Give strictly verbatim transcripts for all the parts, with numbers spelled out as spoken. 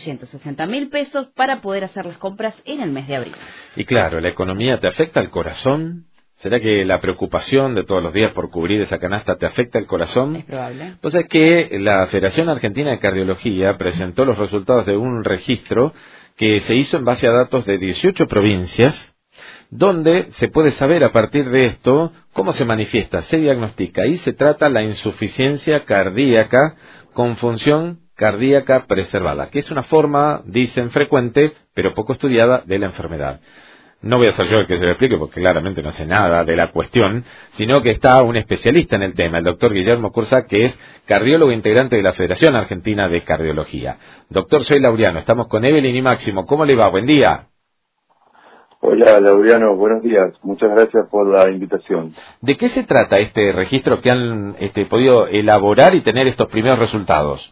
doscientos sesenta mil pesos para poder hacer las compras en el mes de abril. Y claro, ¿la economía te afecta al corazón? ¿Será que la preocupación de todos los días por cubrir esa canasta te afecta al corazón? Es probable. Pues es que la Federación Argentina de Cardiología presentó los resultados de un registro que se hizo en base a datos de dieciocho provincias, donde se puede saber a partir de esto cómo se manifiesta, se diagnostica y se trata la insuficiencia cardíaca con función cardíaca preservada, que es una forma, dicen, frecuente, pero poco estudiada de la enfermedad. No voy a ser yo el que se lo explique porque claramente no sé nada de la cuestión, sino que está un especialista en el tema, el doctor Guillermo Cursa, que es cardiólogo integrante de la Federación Argentina de Cardiología. Doctor, soy Laureano, estamos con Evelyn y Máximo. ¿Cómo le va? Buen día. Hola, Laureano, buenos días. Muchas gracias por la invitación. ¿De qué se trata este registro que han este, podido elaborar y tener estos primeros resultados?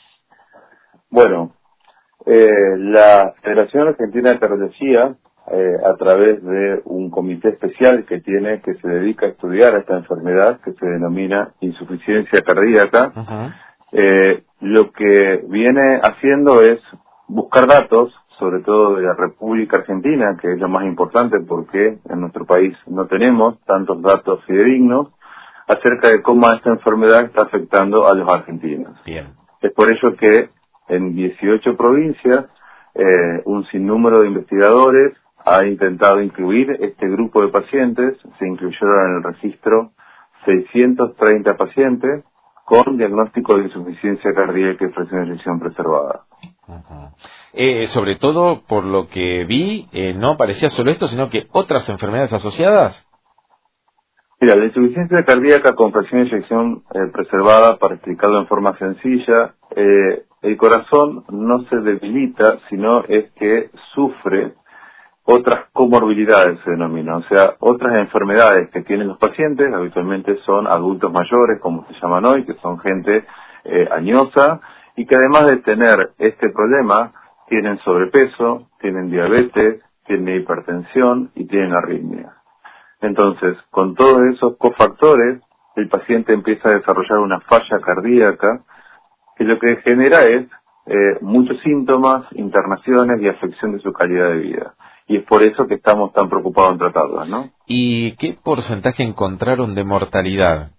Bueno, eh, la Federación Argentina de Cardiología, eh, a través de un comité especial que tiene, que se dedica a estudiar esta enfermedad, que se denomina insuficiencia cardíaca, uh-huh. eh, lo que viene haciendo es buscar datos, sobre todo de la República Argentina, que es lo más importante porque en nuestro país no tenemos tantos datos fidedignos, acerca de cómo esta enfermedad está afectando a los argentinos. Bien. Es por ello que en dieciocho provincias, eh, un sinnúmero de investigadores ha intentado incluir este grupo de pacientes. Se incluyeron en el registro seiscientos treinta pacientes con diagnóstico de insuficiencia cardíaca y fracción de eyección preservada. Uh-huh. Eh, sobre todo, por lo que vi, eh, no parecía solo esto, sino que otras enfermedades asociadas. Mira, la insuficiencia cardíaca con fracción de eyección eh, preservada, para explicarlo en forma sencilla, eh, el corazón no se debilita, sino es que sufre otras comorbilidades, se denomina, o sea, otras enfermedades que tienen los pacientes, habitualmente son adultos mayores, como se llaman hoy, que son gente eh, añosa, y que además de tener este problema, tienen sobrepeso, tienen diabetes, tienen hipertensión y tienen arritmia. Entonces, con todos esos cofactores, el paciente empieza a desarrollar una falla cardíaca, que lo que genera es eh, muchos síntomas, internaciones y afección de su calidad de vida. Y es por eso que estamos tan preocupados en tratarlas, ¿no? ¿Y qué porcentaje encontraron de mortalidad?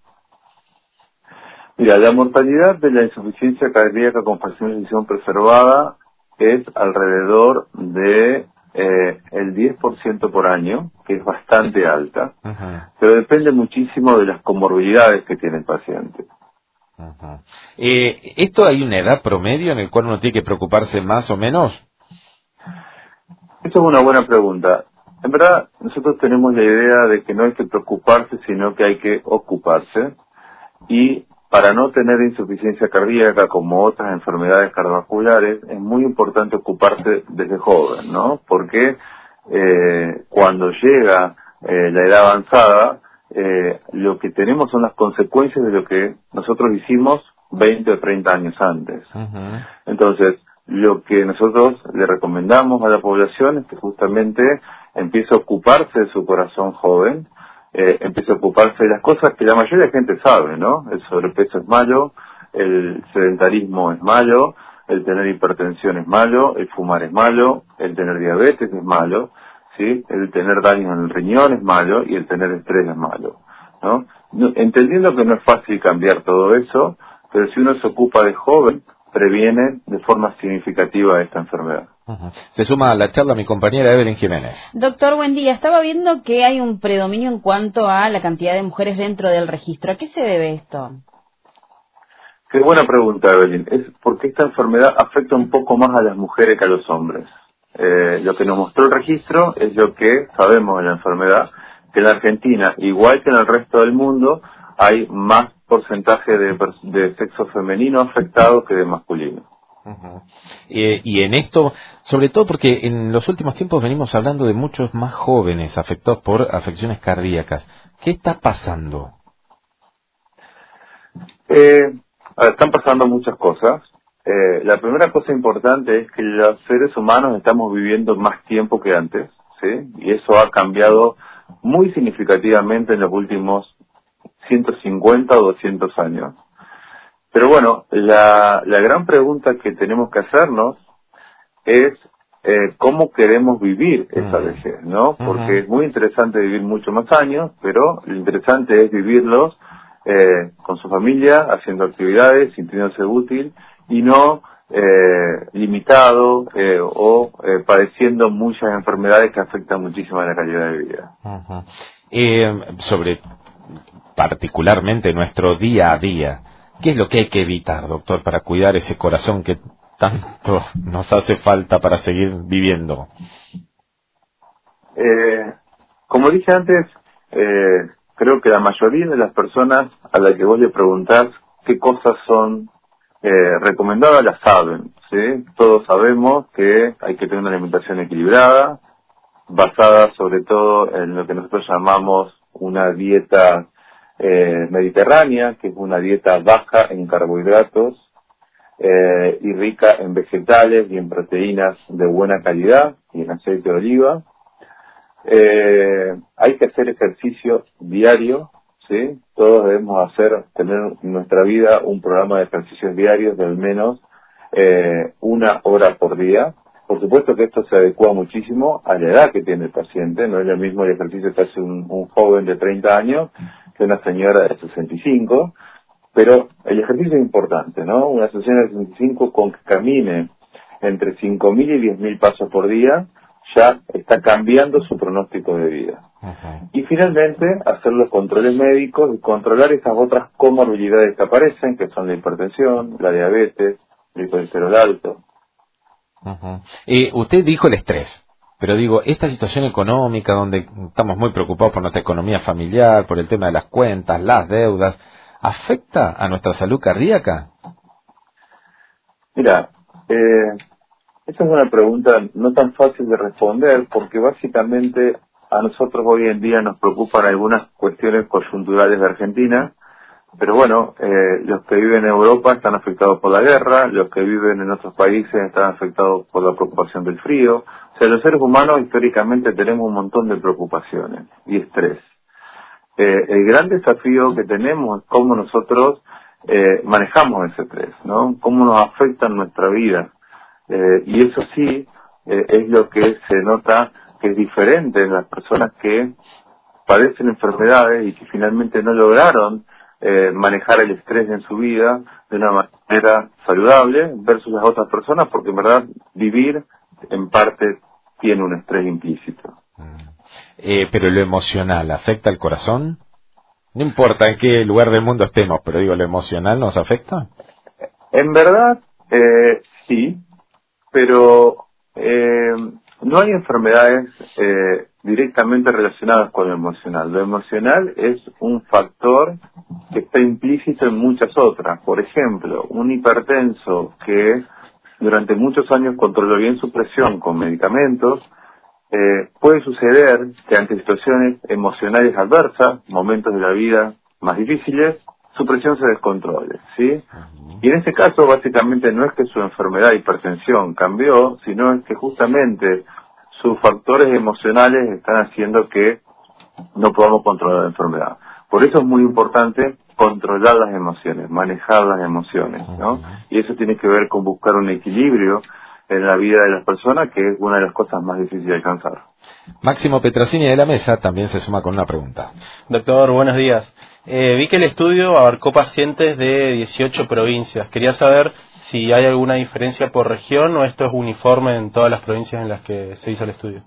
Mira, la mortalidad de la insuficiencia cardíaca con fracción de eyección preservada es alrededor de eh, el diez por ciento por año, que es bastante alta, uh-huh. pero depende muchísimo de las comorbilidades que tiene el paciente. Uh-huh. Eh, ¿Esto hay una edad promedio en el cual uno tiene que preocuparse más o menos? Esa es una buena pregunta. En verdad, nosotros tenemos la idea de que no hay que preocuparse, sino que hay que ocuparse. Y para no tener insuficiencia cardíaca como otras enfermedades cardiovasculares, es muy importante ocuparse desde joven, ¿no? Porque eh, cuando llega eh, la edad avanzada, eh, lo que tenemos son las consecuencias de lo que nosotros hicimos veinte o treinta años antes. Uh-huh. Entonces, lo que nosotros le recomendamos a la población es que justamente empiece a ocuparse de su corazón joven, eh, empiece a ocuparse de las cosas que la mayoría de la gente sabe, ¿no? El sobrepeso es malo, el sedentarismo es malo, el tener hipertensión es malo, el fumar es malo, el tener diabetes es malo, ¿sí? El tener daño en el riñón es malo y el tener estrés es malo, ¿no? Entendiendo que no es fácil cambiar todo eso, pero si uno se ocupa de joven, previene de forma significativa esta enfermedad. Uh-huh. Se suma a la charla mi compañera Evelyn Jiménez. Doctor, buen día. Estaba viendo que hay un predominio en cuanto a la cantidad de mujeres dentro del registro. ¿A qué se debe esto? Qué buena pregunta, Evelyn. Es porque esta enfermedad afecta un poco más a las mujeres que a los hombres. Eh, lo que nos mostró el registro es lo que sabemos de la enfermedad, que en la Argentina, igual que en el resto del mundo, hay más porcentaje de, de sexo femenino afectado que de masculino. Uh-huh. eh, y en esto, sobre todo porque en los últimos tiempos venimos hablando de muchos más jóvenes afectados por afecciones cardíacas. ¿Qué está pasando? Eh, están pasando muchas cosas. Eh, la primera cosa importante es que los seres humanos estamos viviendo más tiempo que antes, ¿sí? Y eso ha cambiado muy significativamente en los últimos ciento cincuenta o doscientos años. Pero bueno, la, la gran pregunta que tenemos que hacernos es eh, cómo queremos vivir esa Mm. vejez, ¿no? Porque Ujú. es muy interesante vivir mucho más años, pero lo interesante es vivirlos eh, con su familia, haciendo actividades, sintiéndose útil y no eh, limitado eh, o eh, padeciendo muchas enfermedades que afectan muchísimo a la calidad de vida. Ujú. Eh, sobre particularmente nuestro día a día, ¿qué es lo que hay que evitar, doctor, para cuidar ese corazón que tanto nos hace falta para seguir viviendo? Eh, como dije antes, eh, creo que la mayoría de las personas a las que vos le preguntás qué cosas son eh, recomendadas las saben, ¿sí? Todos sabemos que hay que tener una alimentación equilibrada, basada sobre todo en lo que nosotros llamamos una dieta eh, mediterránea, que es una dieta baja en carbohidratos eh, y rica en vegetales y en proteínas de buena calidad y en aceite de oliva. Eh, hay que hacer ejercicio diario, ¿sí? Todos debemos hacer, tener en nuestra vida un programa de ejercicios diarios de al menos eh, una hora por día. Por supuesto que esto se adecua muchísimo a la edad que tiene el paciente, no es lo mismo el ejercicio que hace un, un joven de treinta años que una señora de sesenta y cinco, pero el ejercicio es importante, ¿no? Una señora de sesenta y cinco con que camine entre cinco mil y diez mil pasos por día ya está cambiando su pronóstico de vida. Uh-huh. Y finalmente, hacer los controles médicos y controlar esas otras comorbilidades que aparecen, que son la hipertensión, la diabetes, el colesterol alto. Uh-huh. Eh, usted dijo el estrés, pero digo, esta situación económica donde estamos muy preocupados por nuestra economía familiar, por el tema de las cuentas, las deudas, ¿afecta a nuestra salud cardíaca? Mira, eh, esa es una pregunta no tan fácil de responder porque básicamente a nosotros hoy en día nos preocupan algunas cuestiones coyunturales de Argentina, pero bueno, eh, los que viven en Europa están afectados por la guerra, los que viven en otros países están afectados por la preocupación del frío. O sea, los seres humanos históricamente tenemos un montón de preocupaciones y estrés. Eh, el gran desafío que tenemos es cómo nosotros eh, manejamos ese estrés, ¿no? Cómo nos afecta en nuestra vida. Eh, y eso sí eh, es lo que se nota que es diferente en las personas que padecen enfermedades y que finalmente no lograron eh, manejar el estrés en su vida de una manera saludable versus las otras personas, porque en verdad vivir en parte tiene un estrés implícito. Eh, pero lo emocional, ¿afecta al corazón? No importa en qué lugar del mundo estemos, pero digo, ¿lo emocional nos afecta? En verdad, eh, sí, pero eh, no hay enfermedades eh, directamente relacionadas con lo emocional. Lo emocional es un factor que está implícito en muchas otras. Por ejemplo, un hipertenso que durante muchos años controló bien su presión con medicamentos, eh, puede suceder que ante situaciones emocionales adversas, momentos de la vida más difíciles, su presión se descontrole, ¿sí? Y en este caso, básicamente, no es que su enfermedad de hipertensión cambió, sino es que justamente sus factores emocionales están haciendo que no podamos controlar la enfermedad. Por eso es muy importante controlar las emociones, manejar las emociones, ¿no? Y eso tiene que ver con buscar un equilibrio en la vida de las personas, que es una de las cosas más difíciles de alcanzar. Máximo Petrasini de la Mesa también se suma con una pregunta. Doctor, buenos días. Eh, vi que el estudio abarcó pacientes de dieciocho provincias. Quería saber si hay alguna diferencia por región o esto es uniforme en todas las provincias en las que se hizo el estudio.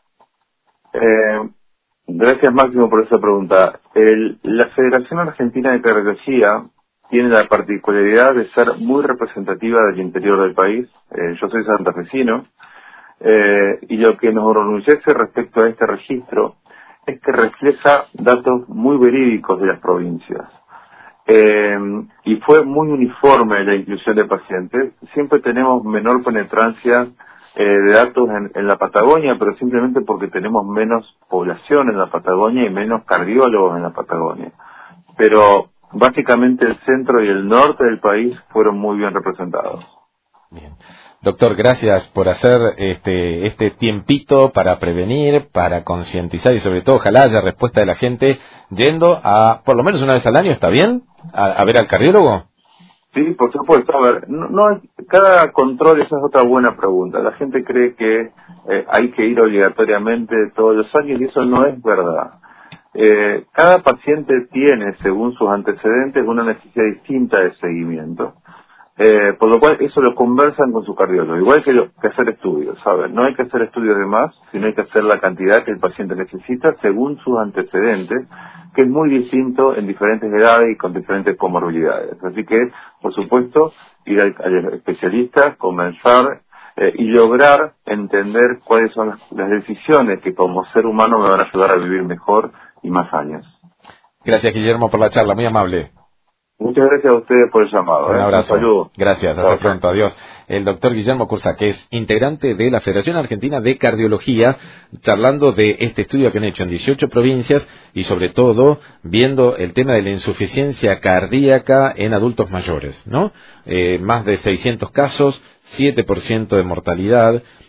Eh, gracias, Máximo, por esa pregunta. El, la Federación Argentina de Cardiología tiene la particularidad de ser muy representativa del interior del país. Eh, yo soy santafesino, eh, y lo que nos enorgullece respecto a este registro es que refleja datos muy verídicos de las provincias. Eh, y fue muy uniforme la inclusión de pacientes. Siempre tenemos menor penetrancia eh, de datos en, en la Patagonia, pero simplemente porque tenemos menos población en la Patagonia y menos cardiólogos en la Patagonia. Pero básicamente el centro y el norte del país fueron muy bien representados. Bien. Doctor, gracias por hacer este este tiempito para prevenir, para concientizar y sobre todo ojalá haya respuesta de la gente yendo a, por lo menos una vez al año, ¿está bien? A, a ver al cardiólogo. Sí, por supuesto. A ver, no, no cada control, esa es otra buena pregunta. La gente cree que eh, hay que ir obligatoriamente todos los años y eso no es verdad. Eh, cada paciente tiene, según sus antecedentes, una necesidad distinta de seguimiento. Eh, por lo cual eso lo conversan con su cardiólogo, igual que, lo, que hacer estudios, ¿sabes? No hay que hacer estudios de más, sino hay que hacer la cantidad que el paciente necesita según sus antecedentes, que es muy distinto en diferentes edades y con diferentes comorbilidades. Así que, por supuesto, ir al, al especialista, comenzar eh, y lograr entender cuáles son las, las decisiones que como ser humano me van a ayudar a vivir mejor y más años. Gracias, Guillermo, por la charla, muy amable. Muchas gracias a ustedes por el llamado. Un ¿eh? abrazo. Un saludo. Gracias, hasta Chao. pronto, adiós. El doctor Guillermo Cursa, que es integrante de la Federación Argentina de Cardiología, charlando de este estudio que han hecho en dieciocho provincias y sobre todo viendo el tema de la insuficiencia cardíaca en adultos mayores, ¿no? Eh, más de seiscientos casos, siete por ciento de mortalidad.